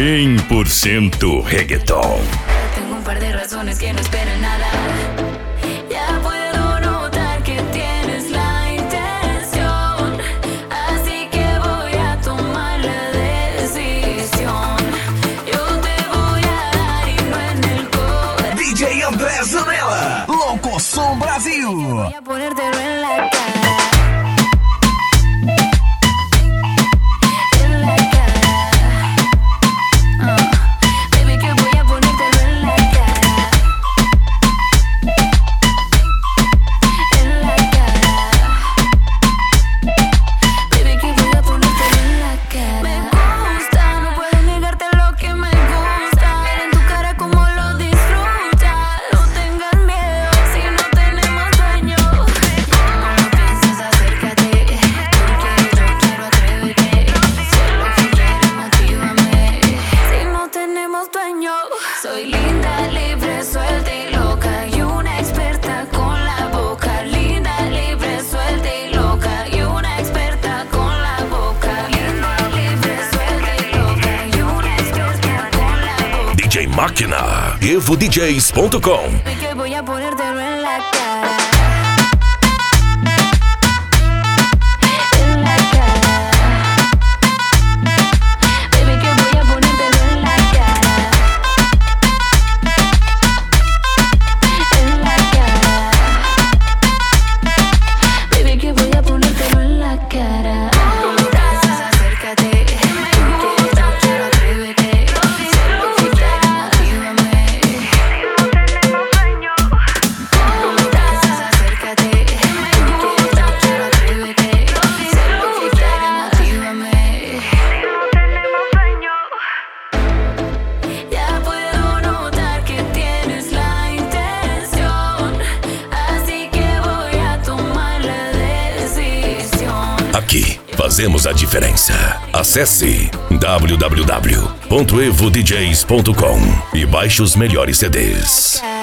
100% reggaeton. Tengo un par de razones que no esperan nada. Ya puedo notar que tienes la intención, así que voy a tomar la decisión. Yo te voy a dar y no en el corazón. DJ André Zanella, Louco Som Brasil. Voy a ponértelo en la cara. Soy linda, libre, suelta y loca y una experta con la boca. Linda, libre, suelta y loca y una experta con la boca. Linda, libre, suelta y loca y una experta con la boca. DJ Máquina, EvoDJs.com. Que voy a ponértelo en la cara. Aqui fazemos a diferença. Acesse www.evodjs.com e baixe os melhores CDs.